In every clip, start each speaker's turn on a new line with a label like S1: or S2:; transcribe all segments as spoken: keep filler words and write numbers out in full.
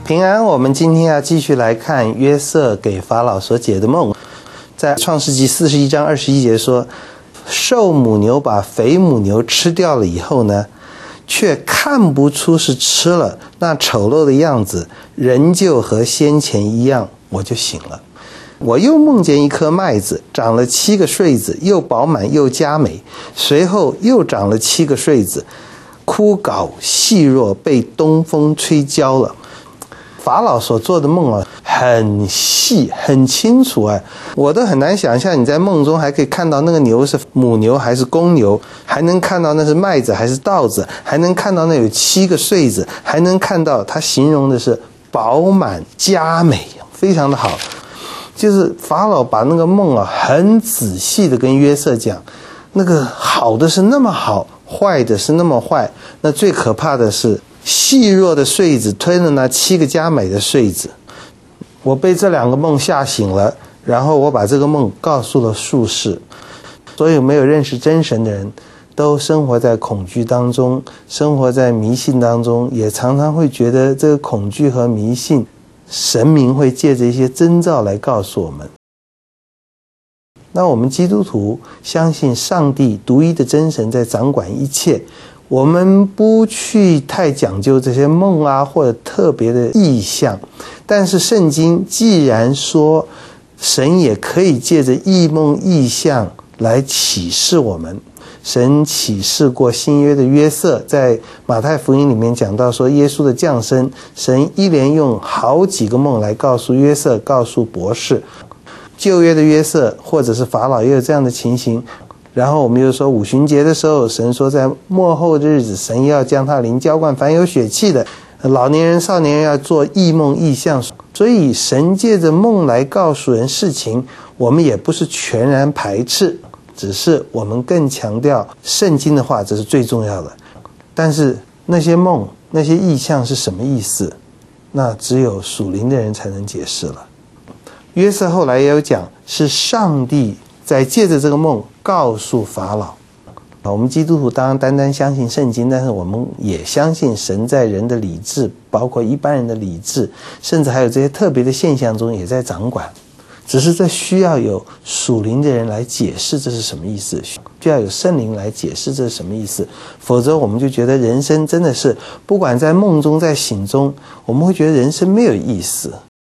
S1: 平安，我们今天要继续来看约瑟给法老所解的梦。在创世纪四十一章二十一节说，瘦母牛把肥母牛吃掉了以后呢，却看不出是吃了，那丑陋的样子仍旧和先前一样，我就醒了。我又梦见一颗麦子长了七个穗子，又饱满又佳美，随后又长了七个穗子，枯槁细弱，被东风吹焦了。法老所做的梦啊，很细很清楚啊，我都很难想象你在梦中还可以看到那个牛是母牛还是公牛，还能看到那是麦子还是稻子，还能看到那有七个穗子，还能看到他形容的是饱满佳美，非常的好。就是法老把那个梦啊很仔细的跟约瑟讲，那个好的是那么好，坏的是那么坏，那最可怕的是细弱的穗子吞了那七个佳美的穗子。我被这两个梦吓醒了，然后我把这个梦告诉了术士。所有没有认识真神的人都生活在恐惧当中，生活在迷信当中，也常常会觉得这个恐惧和迷信神明会借着一些征兆来告诉我们。那我们基督徒相信上帝独一的真神在掌管一切，我们不去太讲究这些梦啊或者特别的意象，但是圣经既然说神也可以借着异梦异象来启示我们。神启示过新约的约瑟，在马太福音里面讲到说耶稣的降生，神一连用好几个梦来告诉约瑟，告诉博士。旧约的约瑟或者是法老也有这样的情形。然后我们又说五旬节的时候，神说在末后的日子，神要将他灵浇灌凡有血气的，老年人少年人要做异梦异象。所以神借着梦来告诉人事情，我们也不是全然排斥，只是我们更强调圣经的话，这是最重要的。但是那些梦那些异象是什么意思，那只有属灵的人才能解释了。约瑟后来也有讲，是上帝在借着这个梦告诉法老。我们基督徒当然单单相信圣经，但是我们也相信神在人的理智，包括一般人的理智，甚至还有这些特别的现象中也在掌管。只是这需要有属灵的人来解释这是什么意思，需要有圣灵来解释这是什么意思，否则我们就觉得人生真的是不管在梦中在醒中，我们会觉得人生没有意思。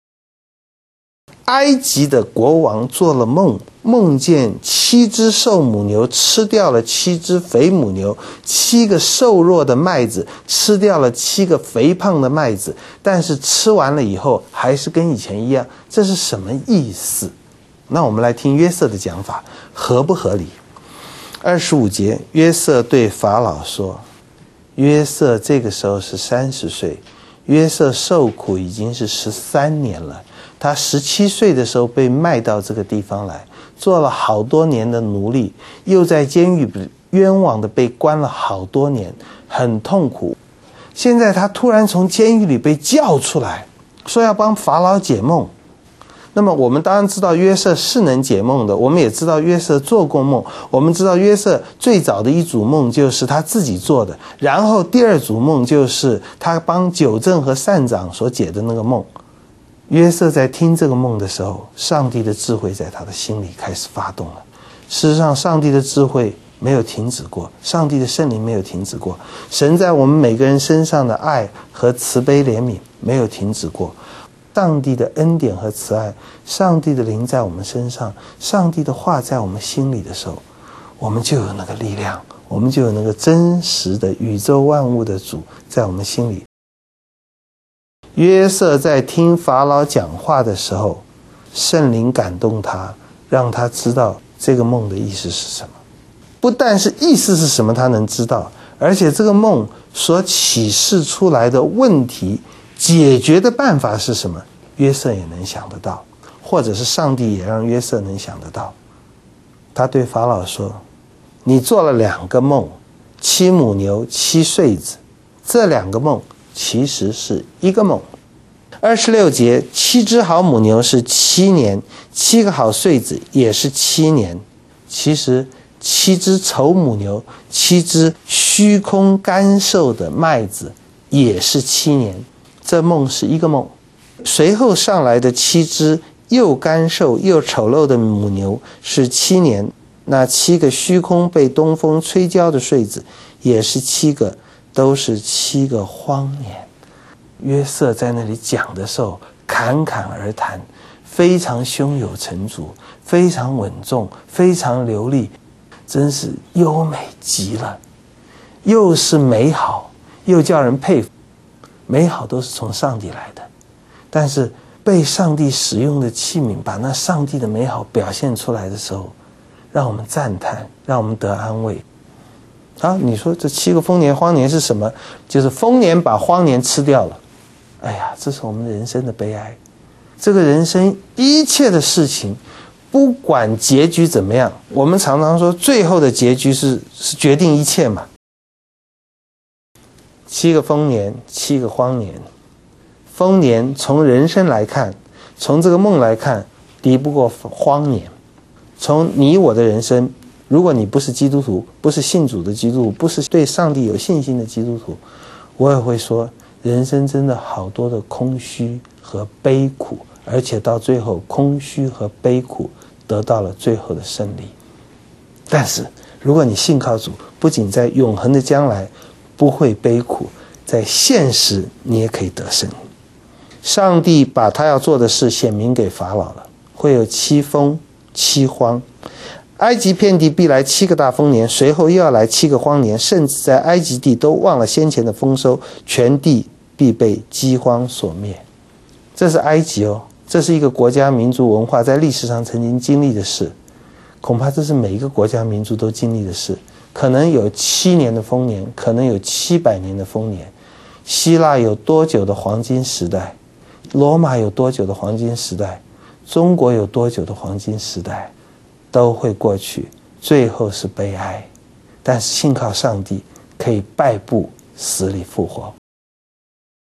S1: 埃及的国王做了梦，梦见七只瘦母牛吃掉了七只肥母牛，七个瘦弱的麦子吃掉了七个肥胖的麦子，但是吃完了以后还是跟以前一样，这是什么意思？那我们来听约瑟的讲法，合不合理？二十五节，约瑟对法老说，约瑟这个时候是三十岁，约瑟受苦已经是十三年了。他十七岁的时候被卖到这个地方来，做了好多年的奴隶，又在监狱冤枉的被关了好多年，很痛苦。现在他突然从监狱里被叫出来，说要帮法老解梦。那么我们当然知道约瑟是能解梦的，我们也知道约瑟做过梦，我们知道约瑟最早的一组梦就是他自己做的，然后第二组梦就是他帮九正和善长所解的那个梦。约瑟在听这个梦的时候，上帝的智慧在他的心里开始发动了。事实上上帝的智慧没有停止过，上帝的圣灵没有停止过，神在我们每个人身上的爱和慈悲怜悯没有停止过。上帝的恩典和慈爱，上帝的灵在我们身上，上帝的话在我们心里的时候，我们就有那个力量，我们就有那个真实的宇宙万物的主在我们心里。约瑟在听法老讲话的时候，圣灵感动他，让他知道这个梦的意思是什么。不但是意思是什么他能知道，而且这个梦所启示出来的问题解决的办法是什么，约瑟也能想得到，或者是上帝也让约瑟能想得到。他对法老说，你做了两个梦，七母牛七穗子，这两个梦其实是一个梦。二十六节，七只好母牛是七年，七个好穗子也是七年。其实七只丑母牛，七只虚空干瘦的麦子也是七年。 这梦是一个梦。随后上来的七只又干瘦又丑陋的母牛是七年，那七个虚空被东风吹焦的穗子也是七个，都是七个荒年。约瑟在那里讲的时候侃侃而谈，非常胸有成竹，非常稳重，非常流利，真是优美极了，又是美好，又叫人佩服。美好都是从上帝来的，但是被上帝使用的器皿把那上帝的美好表现出来的时候，让我们赞叹，让我们得安慰。啊，你说这七个丰年荒年是什么？就是丰年把荒年吃掉了。哎呀，这是我们人生的悲哀。这个人生一切的事情，不管结局怎么样，我们常常说最后的结局是是决定一切嘛。七个丰年，七个荒年。丰年从人生来看，从这个梦来看，敌不过荒年。从你我的人生，如果你不是基督徒，不是信主的基督徒，不是对上帝有信心的基督徒，我也会说人生真的好多的空虚和悲苦，而且到最后空虚和悲苦得到了最后的胜利。但是如果你信靠主，不仅在永恒的将来不会悲苦，在现实你也可以得胜。上帝把他要做的事显明给法老了，会有七丰七荒。埃及遍地必来七个大丰年，随后又要来七个荒年，甚至在埃及地都忘了先前的丰收，全地必被饥荒所灭。这是埃及哦，这是一个国家民族文化在历史上曾经经历的事，恐怕这是每一个国家民族都经历的事。可能有七年的丰年，可能有七百年的丰年。希腊有多久的黄金时代？罗马有多久的黄金时代？中国有多久的黄金时代？都会过去，最后是悲哀。但是信靠上帝，可以败部死里复活。